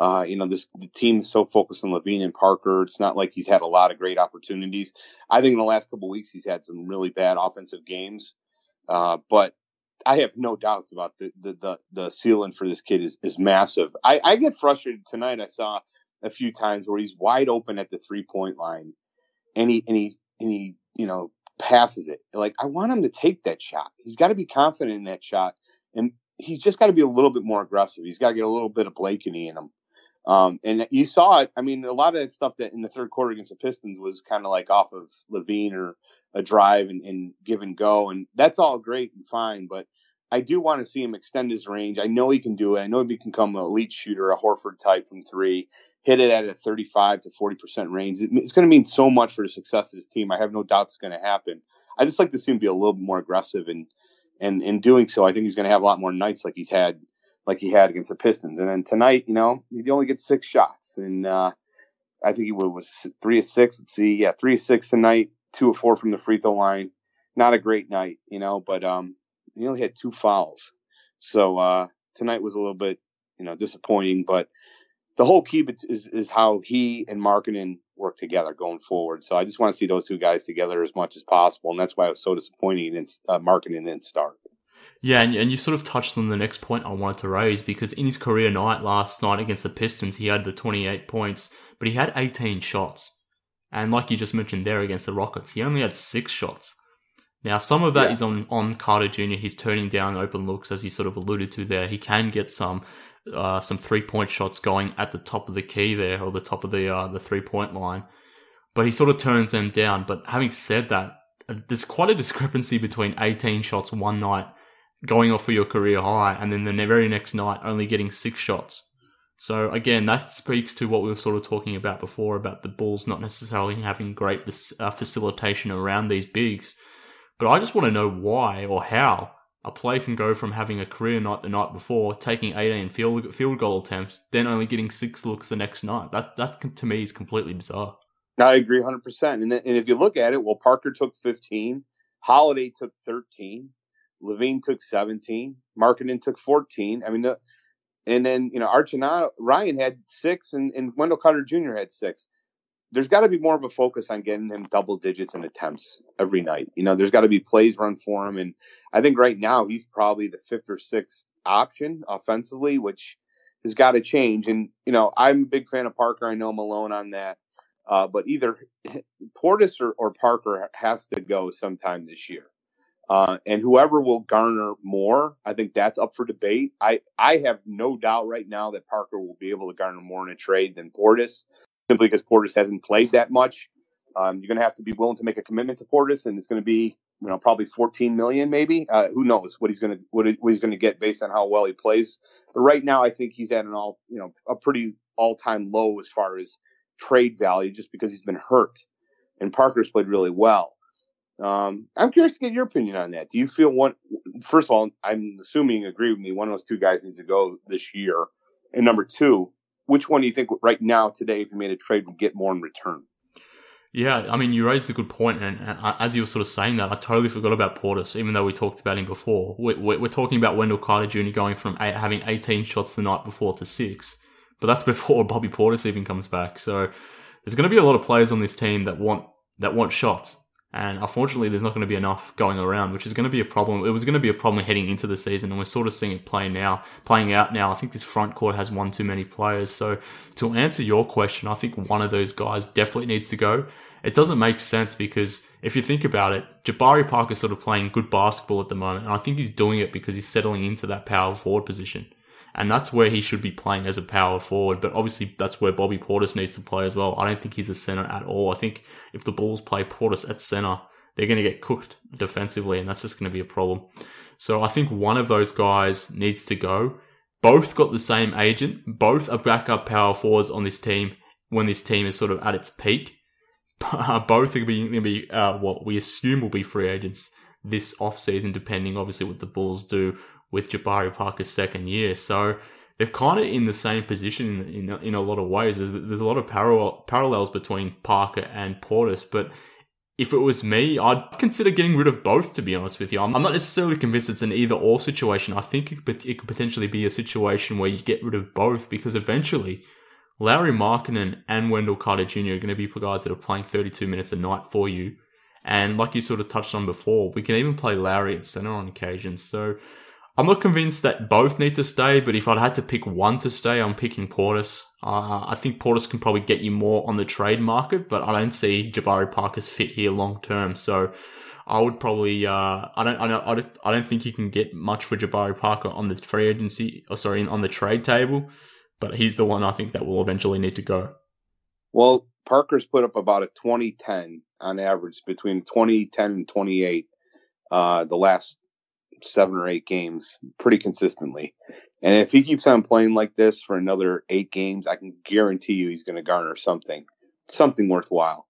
The team is so focused on LaVine and Parker. It's not like he's had a lot of great opportunities. I think in the last couple of weeks, he's had some really bad offensive games. But I have no doubts about the ceiling for this kid is massive. I get frustrated tonight. I saw a few times where he's wide open at the 3-point line. And he passes it. Like, I want him to take that shot. He's got to be confident in that shot. And he's just got to be a little bit more aggressive. He's got to get a little bit of Blakeney in him. And you saw it. I mean, a lot of that stuff that in the third quarter against the Pistons was kind of like off of LaVine or a drive and give and go. And that's all great and fine. But I do want to see him extend his range. I know he can do it. I know he can become an elite shooter, a Horford type from 3. Hit it at a 35 to 40% range. It's going to mean so much for the success of this team. I have no doubt it's going to happen. I just like to see him be a little bit more aggressive, and in doing so, I think he's going to have a lot more nights like he had against the Pistons. And then tonight, he only gets 6 shots, and I think he was 3 of 6. Let's see, 3 of 6 tonight, 2 of 4 from the free throw line. Not a great night, but he only had 2 fouls. So tonight was a little bit, disappointing, but the whole key is how he and Markkanen work together going forward. So I just want to see those 2 guys together as much as possible, and that's why I was so disappointed in Markkanen didn't start. Yeah, and you sort of touched on the next point I wanted to raise, because in his career night last night against the Pistons, he had the 28 points, but he had 18 shots. And like you just mentioned there against the Rockets, he only had 6 shots. Now, some of that is on Carter Jr. He's turning down open looks, as you sort of alluded to there. He can get some 3-point shots going at the top of the key there, or the top of the 3-point line, but he sort of turns them down. But having said that, there's quite a discrepancy between 18 shots one night going off for your career high, and then the very next night only getting 6 shots. So again, that speaks to what we were sort of talking about before, about the Bulls not necessarily having great facilitation around these bigs. But I just want to know why or how a player can go from having a career night the night before, taking 18 field goal attempts, then only getting 6 looks the next night. That to me is completely bizarre. I agree 100%. And if you look at it, well, Parker took 15, Holiday took 13, LaVine took 17, Markkanen took 14. I mean, and then Ryan had 6, and Wendell Carter Jr. had 6. There's got to be more of a focus on getting him double digits in attempts every night. There's got to be plays run for him. And I think right now he's probably the 5th or 6th option offensively, which has got to change. And, I'm a big fan of Parker. I know I'm alone on that. But either Portis or Parker has to go sometime this year. And whoever will garner more, I think that's up for debate. I have no doubt right now that Parker will be able to garner more in a trade than Portis, simply because Portis hasn't played that much. You're going to have to be willing to make a commitment to Portis, and it's going to be, probably $14 million, maybe. Who knows what he's going to get based on how well he plays. But right now, I think he's at a pretty all-time low as far as trade value, just because he's been hurt, and Parker's played really well. I'm curious to get your opinion on that. Do you feel first of all, I'm assuming you agree with me, one of those 2 guys needs to go this year, and number 2, which one do you think right now, today, if you made a trade, would get more in return? Yeah, I mean, you raised a good point, and as you were sort of saying that, I totally forgot about Portis, even though we talked about him before. We're talking about Wendell Carter Jr. going from having 18 shots the night before to 6, but that's before Bobby Portis even comes back. So there's going to be a lot of players on this team that want shots, and unfortunately, there's not going to be enough going around, which is going to be a problem. It was going to be a problem heading into the season, and we're sort of seeing it playing out now. I think this front court has one too many players. So to answer your question, I think one of those guys definitely needs to go. It doesn't make sense because if you think about it, Jabari Parker's sort of playing good basketball at the moment, and I think he's doing it because he's settling into that power forward position. And that's where he should be playing as a power forward, but obviously that's where Bobby Portis needs to play as well. I don't think he's a center at all. I think if the Bulls play Portis at center, they're going to get cooked defensively, and that's just going to be a problem. So I think one of those guys needs to go. Both got the same agent. Both are backup power forwards on this team when this team is sort of at its peak. Both are going to be what we assume will be free agents this offseason, depending obviously what the Bulls do with Jabari Parker's second year. So they're kind of in the same position in a lot of ways. There's a lot of parallels between Parker and Portis, but if it was me, I'd consider getting rid of both, to be honest with you. I'm not necessarily convinced it's an either-or situation. I think it could potentially be a situation where you get rid of both, because eventually Lauri Markkanen and Wendell Carter Jr. are going to be guys that are playing 32 minutes a night for you. And like you sort of touched on before, we can even play Lauri at center on occasions. So I'm not convinced that both need to stay, but if I'd had to pick one to stay, I'm picking Portis. I think Portis can probably get you more on the trade market, but I don't see Jabari Parker's fit here long term. So I would probably, I don't think you can get much for Jabari Parker on the free agency, on the trade table, but he's the one I think that will eventually need to go. Well, Parker's put up about a 20-10 on average between 2010 and 28 the last 7 or 8 games pretty consistently. And if he keeps on playing like this for another 8 games, I can guarantee you he's going to garner something worthwhile.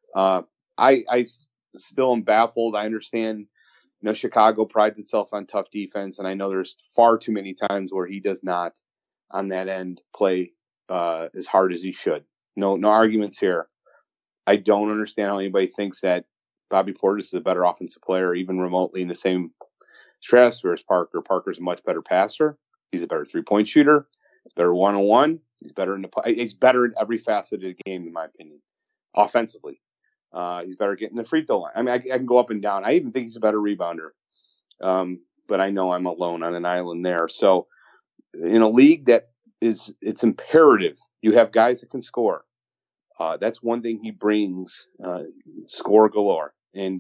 I still am baffled. I understand, Chicago prides itself on tough defense, and I know there's far too many times where he does not on that end play as hard as he should. No arguments here. I don't understand how anybody thinks that Bobby Portis is a better offensive player, even remotely in the same stratosphere as Parker. Parker's a much better passer. He's a better 3-point shooter. He's better one-on-one. He's better he's better in every facet of the game, in my opinion. Offensively, he's better getting the free throw line. I mean, I can go up and down. I even think he's a better rebounder. But I know I'm alone on an island there. So in a league that it's imperative you have guys that can score. That's one thing he brings, score galore. And,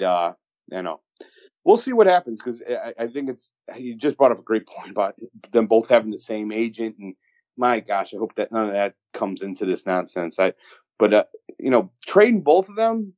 we'll see what happens, because I think you just brought up a great point about them both having the same agent. And my gosh, I hope that none of that comes into this nonsense. Trading both of them,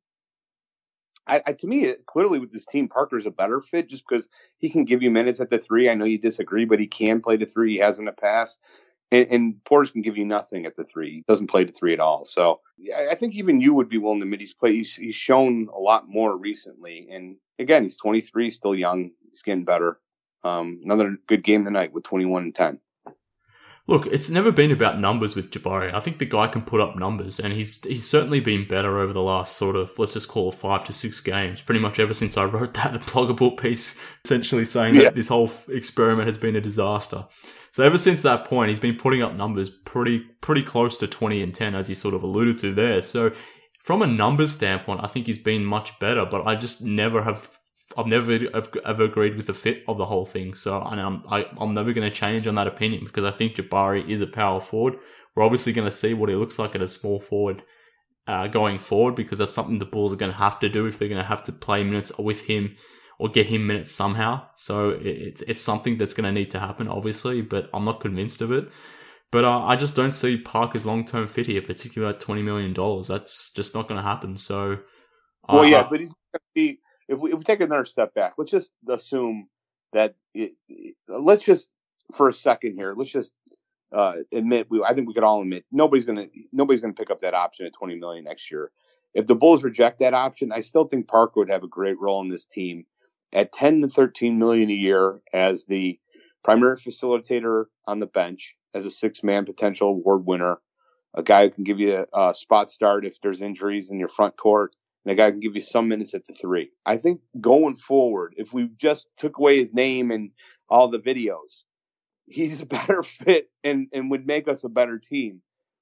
to me, clearly with this team, Parker's a better fit just because he can give you minutes at the 3. I know you disagree, but he can play the 3. He has in the past. And Portis can give you nothing at the 3. He doesn't play the 3 at all. So I think even you would be willing to admit he's shown a lot more recently. And again, he's 23, still young. He's getting better. Another good game tonight with 21 and 10. Look, it's never been about numbers with Jabari. I think the guy can put up numbers, and he's certainly been better over the last sort of, let's just call it 5 to 6 games, pretty much ever since I wrote that bloggable piece, essentially saying that this whole experiment has been a disaster. So ever since that point, he's been putting up numbers pretty close to 20 and 10, as you sort of alluded to there. So from a numbers standpoint, I think he's been much better, but I just I've never agreed with the fit of the whole thing. So I'm never going to change on that opinion, because I think Jabari is a power forward. We're obviously going to see what he looks like at a small forward going forward, because that's something the Bulls are going to have to do if they're going to have to play minutes with him or get him minutes somehow. So it's something that's going to need to happen, obviously, but I'm not convinced of it. But I just don't see Parker's long-term fit here, particularly at $20 million. That's just not going to happen. So, but he's going to be. If we take another step back, let's just assume that. Let's just for a second here. Let's just admit. I think we could all admit nobody's going to pick up that option at $20 million next year. If the Bulls reject that option, I still think Parker would have a great role in this team at $10 to $13 million a year as the primary facilitator on the bench, as a 6-man potential award winner, a guy who can give you a spot start if there's injuries in your front court. and a guy can give you some minutes at the 3. I think going forward, if we just took away his name and all the videos, he's a better fit and would make us a better team.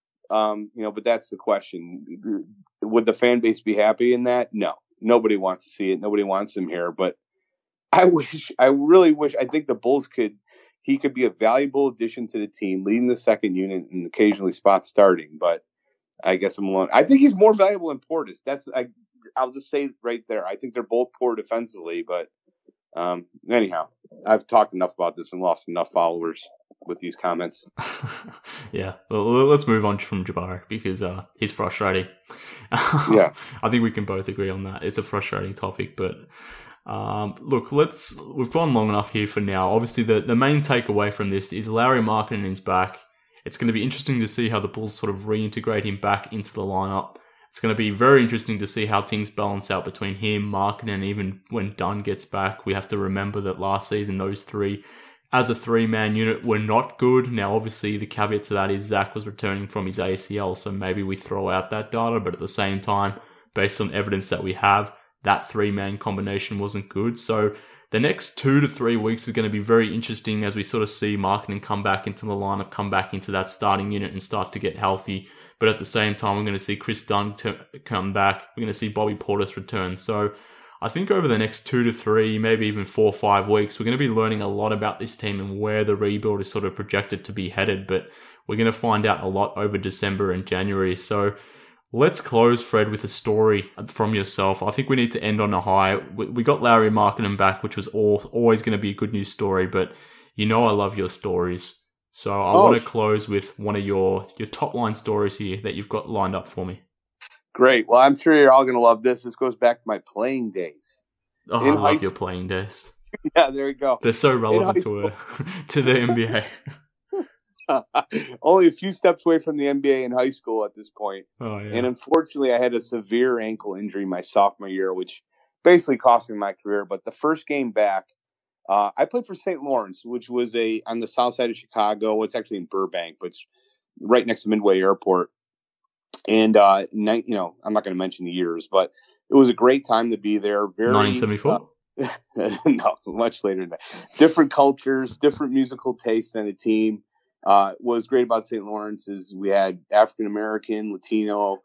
But that's the question. Would the fan base be happy in that? No. Nobody wants to see it. Nobody wants him here. But I really wish, I think the Bulls he could be a valuable addition to the team, leading the second unit and occasionally spot starting. But I guess I'm alone. I think he's more valuable than Portis. I'll just say right there. I think they're both poor defensively, but anyhow, I've talked enough about this and lost enough followers with these comments. Yeah, well, let's move on from Jabari because he's frustrating. Yeah, I think we can both agree on that. It's a frustrating topic, but look, we've gone long enough here for now. Obviously, the main takeaway from this is Lauri Markkanen is back. It's going to be interesting to see how the Bulls sort of reintegrate him back into the lineup. It's going to be very interesting to see how things balance out between him, Markkanen, and even when Dunn gets back. We have to remember that last season, those three, as a 3-man unit, were not good. Now, obviously, the caveat to that is Zach was returning from his ACL, so maybe we throw out that data, but at the same time, based on evidence that we have, that 3-man combination wasn't good. So the next 2 to 3 weeks is going to be very interesting as we sort of see Markkanen come back into the lineup, come back into that starting unit and start to get healthy. But at the same time, we're going to see Chris Dunn come back. We're going to see Bobby Portis return. So I think over the next 2 to 3, maybe even 4 or 5 weeks, we're going to be learning a lot about this team and where the rebuild is sort of projected to be headed. But we're going to find out a lot over December and January. So let's close, Fred, with a story from yourself. I think we need to end on a high. We got Lauri Markkanen back, which was always going to be a good news story. But I love your stories. So I want to close with one of your top line stories here that you've got lined up for me. Great. Well, I'm sure you're all going to love this. This goes back to my playing days. Oh, I love your playing days. Yeah, there you go. They're so relevant to the NBA. Only a few steps away from the NBA in high school at this point. Oh, yeah. And unfortunately, I had a severe ankle injury my sophomore year, which basically cost me my career. But the first game back, I played for St. Lawrence, which was on the south side of Chicago. It's actually in Burbank, but it's right next to Midway Airport. And, I'm not going to mention the years, but it was a great time to be there. 1974? No, much later than that. Different cultures, different musical tastes than a team. What was great about St. Lawrence is we had African-American, Latino,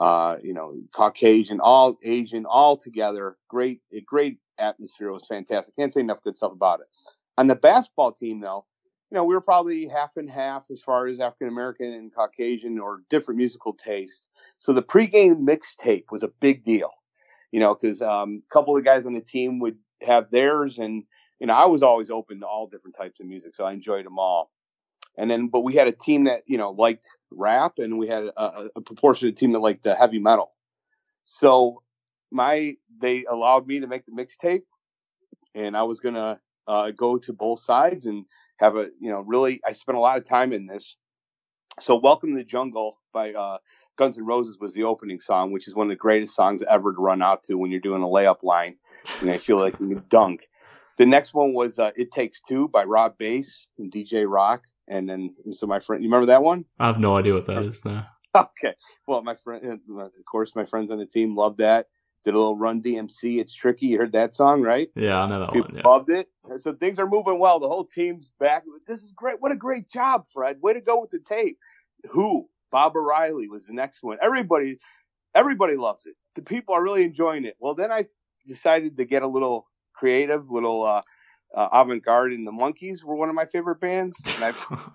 Caucasian, all Asian, all together. Great atmosphere. It was fantastic. Can't say enough good stuff about it. On the basketball team, though, we were probably half and half as far as African-American and Caucasian or different musical tastes. So the pregame mixtape was a big deal, because a couple of the guys on the team would have theirs. And, I was always open to all different types of music, so I enjoyed them all. And then, but we had a team that, liked rap, and we had a proportionate team that liked heavy metal. So they allowed me to make the mixtape, and I was going to go to both sides and have I spent a lot of time in this. So Welcome to the Jungle by Guns N' Roses was the opening song, which is one of the greatest songs ever to run out to when you're doing a layup line. And I feel like you can dunk. The next one was It Takes Two by Rob Bass and DJ Rock. And then, so my friend, you remember that one? I have no idea what that is now. Okay. Well, my friend, of course, my friends on the team loved that. Did a little Run DMC. It's Tricky. You heard that song, right? Yeah, I know that People one. Yeah. Loved it. So things are moving well. The whole team's back. This is great. What a great job, Fred. Way to go with the tape. Who? Bob O'Reilly was the next one. Everybody loves it. The people are really enjoying it. Well, then I decided to get a little creative, avant-garde, and the Monkees were one of my favorite bands. And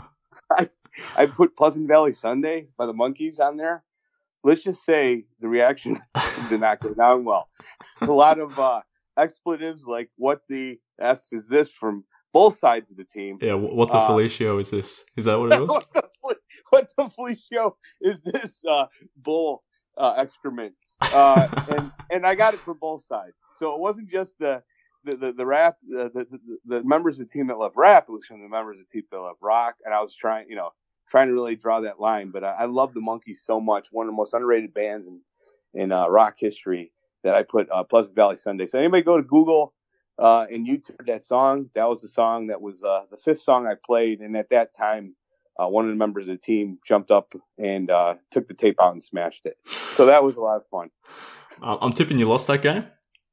I put Pleasant Valley Sunday by the Monkees on there. Let's just say the reaction did not go down well. A lot of expletives like "What the F is this?" from both sides of the team. Yeah, what the Felicio is this? Is that what it was? What the Felicio is this bull excrement? And I got it from both sides. So it wasn't just the rap, the members of the team that love rap. It was from the members of the team that love rock. And I was trying to really draw that line. But I love the Monkees so much. One of the most underrated bands in rock history, that I put Pleasant Valley Sunday. So anybody go to Google and YouTube that song. That was the song that was the fifth song I played. And at that time, one of the members of the team jumped up and took the tape out and smashed it. So that was a lot of fun. I'm tipping you lost that game.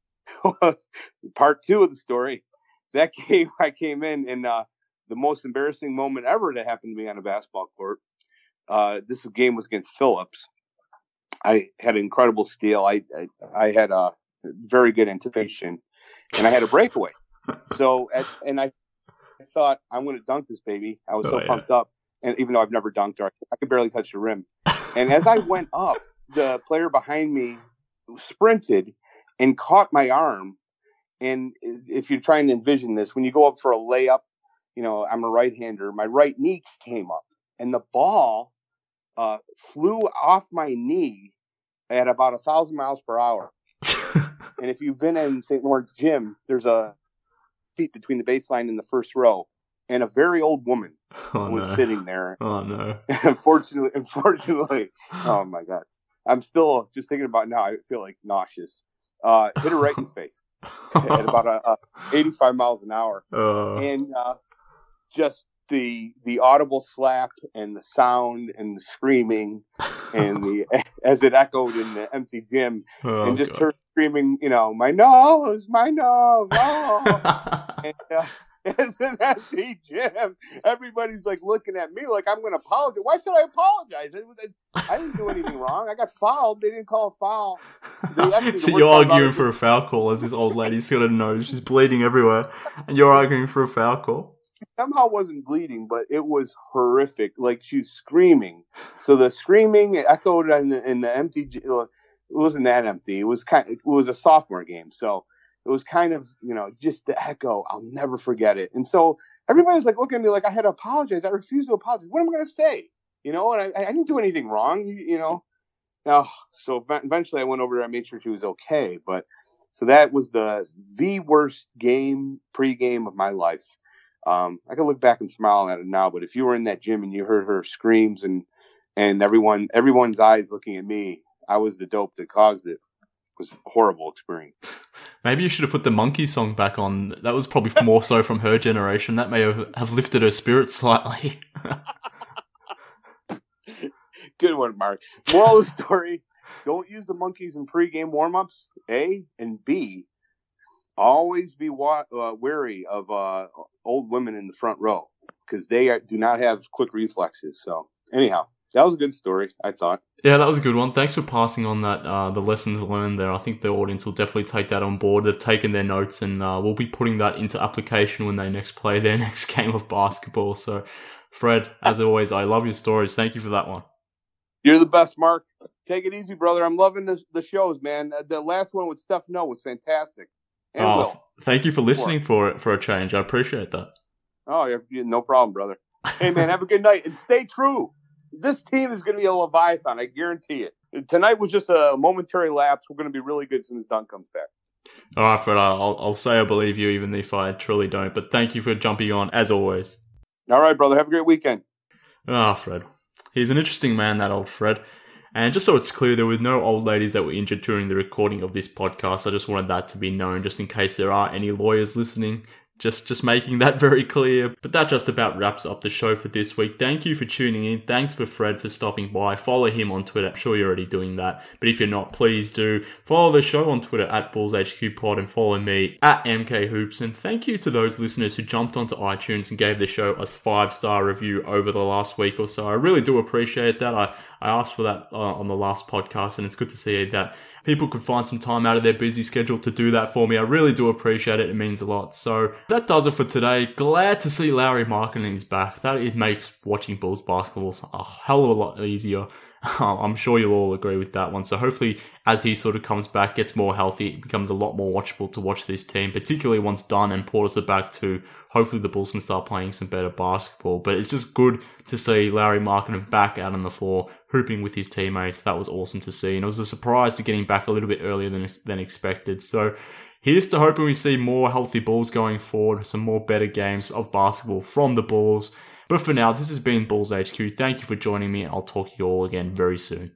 Part 2 of the story. That game, I came in, and the most embarrassing moment ever that happened to me on a basketball court. This game was against Phillips. I had an incredible steal. I had a very good anticipation, and I had a breakaway. And I thought, I'm going to dunk this baby. I was pumped up, and even though I've never dunked, I could barely touch the rim. And as I went up, the player behind me sprinted and caught my arm. And if you're trying to envision this, when you go up for a layup, I'm a right-hander, my right knee came up, and the ball flew off my knee at about 1,000 miles per hour. And if you've been in St. Lawrence Gym, there's a feet between the baseline and the first row, and a very old woman was sitting there. Oh no! Unfortunately, oh my God, I'm still just thinking about it now. I feel like nauseous. Hit her right in the face at about 85 miles an hour, and just the audible slap and the sound and the screaming and as it echoed in the empty gym, and just her screaming, my nose, no. And it's an empty gym. Everybody's like looking at me like I'm going to apologize. Why should I apologize? I didn't do anything wrong. I got fouled. They didn't call a foul. So you're arguing for a foul call as this old lady's got a nose. She's bleeding everywhere. And you're arguing for a foul call? Somehow wasn't bleeding, but it was horrific. Like she was screaming. So the screaming echoed in the empty. It wasn't that empty. It was a sophomore game, so it was kind of just the echo. I'll never forget it. And so everybody's like looking at me like I had to apologize. I refused to apologize. What am I going to say? And I didn't do anything wrong. So eventually I went over there. I made sure she was okay. But so that was the worst pre-game of my life. I can look back and smile at it now, but if you were in that gym and you heard her screams and everyone's eyes looking at me, I was the dope that caused it. It was a horrible experience. Maybe you should have put the Monkey song back on. That was probably more so from her generation. That may have lifted her spirits slightly. Good one, Mark. Moral of the story, don't use the Monkeys in pregame warm-ups, A, and B, always be wary of old women in the front row because they do not have quick reflexes. So anyhow, that was a good story, I thought. Yeah, that was a good one. Thanks for passing on that, the lessons learned there. I think the audience will definitely take that on board. They've taken their notes and we'll be putting that into application when they next play their next game of basketball. So, Fred, as always, I love your stories. Thank you for that one. You're the best, Mark. Take it easy, brother. I'm loving the shows, man. The last one with Steph No was fantastic. And thank you for listening for a change. I appreciate that. Oh, yeah, no problem, brother. Hey, man, have a good night and stay true. This team is going to be a Leviathan, I guarantee it. Tonight was just a momentary lapse. We're going to be really good as soon as Dunn comes back. All right, Fred, I'll say I believe you even if I truly don't. But thank you for jumping on, as always. All right, brother. Have a great weekend. Fred. He's an interesting man, that old Fred. And just so it's clear, there were no old ladies that were injured during the recording of this podcast. I just wanted that to be known, just in case there are any lawyers listening. Just making that very clear. But that just about wraps up the show for this week. Thank you for tuning in. Thanks for Fred for stopping by. Follow him on Twitter. I'm sure you're already doing that. But if you're not, please do. Follow the show on Twitter at BullsHQPod and follow me at MKHoops. And thank you to those listeners who jumped onto iTunes and gave the show a 5-star review over the last week or so. I really do appreciate that. I asked for that on the last podcast, and it's good to see that people could find some time out of their busy schedule to do that for me. I really do appreciate it. It means a lot. So that does it for today. Glad to see Lauri Markkanen is back. It makes watching Bulls basketball a hell of a lot easier. I'm sure you'll all agree with that one. So hopefully, as he sort of comes back, gets more healthy, it becomes a lot more watchable to watch this team, particularly once Dunn and Portis are back too. Hopefully the Bulls can start playing some better basketball. But it's just good to see Lauri Markkanen back out on the floor, hooping with his teammates. That was awesome to see. And it was a surprise to getting back a little bit earlier than expected. So here's to hoping we see more healthy Bulls going forward, some more better games of basketball from the Bulls. But for now, this has been Bulls HQ. Thank you for joining me. I'll talk to you all again very soon.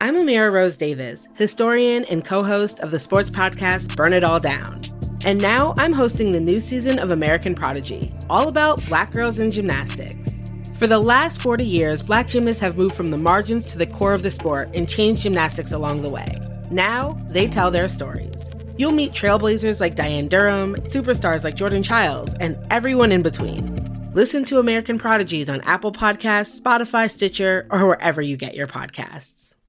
I'm Amira Rose Davis, historian and co-host of the sports podcast Burn It All Down. And now I'm hosting the new season of American Prodigy, all about Black girls in gymnastics. For the last 40 years, Black gymnasts have moved from the margins to the core of the sport and changed gymnastics along the way. Now, they tell their stories. You'll meet trailblazers like Diane Durham, superstars like Jordan Childs, and everyone in between. Listen to American Prodigies on Apple Podcasts, Spotify, Stitcher, or wherever you get your podcasts.